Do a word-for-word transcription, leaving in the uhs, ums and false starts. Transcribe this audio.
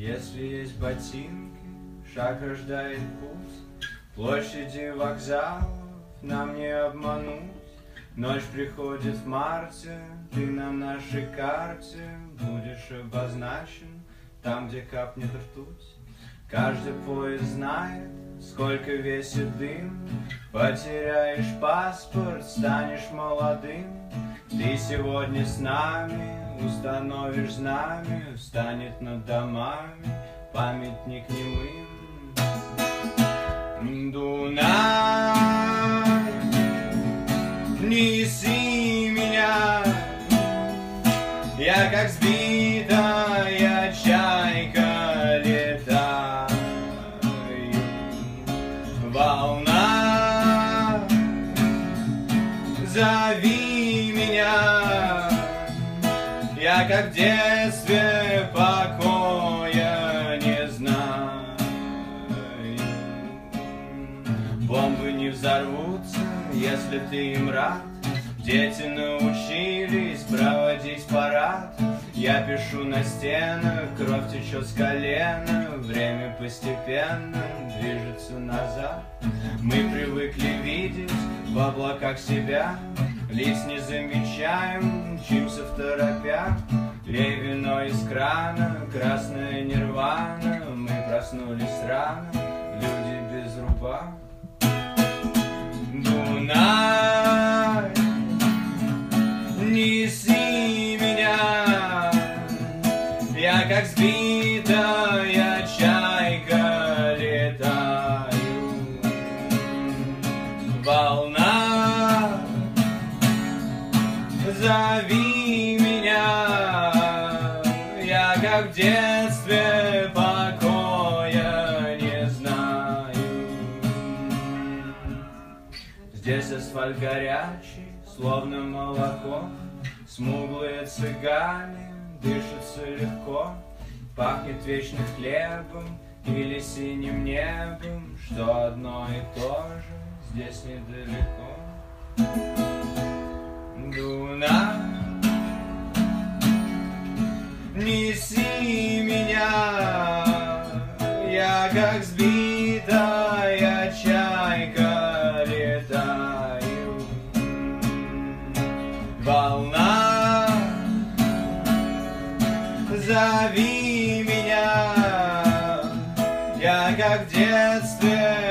Если есть ботинки, шаг рождает путь. Площади вокзалов нам не обмануть. Ночь приходит в марте, ты на нашей карте будешь обозначен там, где капнет ртуть. Каждый поезд знает, сколько весит дым. Потеряешь паспорт, станешь молодым. Ты сегодня с нами, установишь знамя, станет над домами памятник немым. Дунай, неси меня, я как сбитая чайка летаю. Волна, зови меня, я как в детстве покоя не знаю. Бомбы не взорвутся, если ты им рад. Дети научились проводить парад. Я пишу на стенах, кровь течет с колена. Время постепенно движется назад. Мы привыкли видеть в облаках себя. Лиц не замечаем, мчимся в торопях. Лей вино из крана, красная нирвана. Мы проснулись рано, люди без рубах. Дунай, неси меня, я как сбитая чайка летаю. Волна, зови меня, я как в детстве покоя не знаю. Здесь асфальт горячий, словно молоко. Смуглые цыгане, дышится легко. Пахнет вечным хлебом или синим небом. Что одно и то же здесь недалеко. Дунай, неси меня, я как сбитая чайка летаю. Волна, зови меня, я как в детстве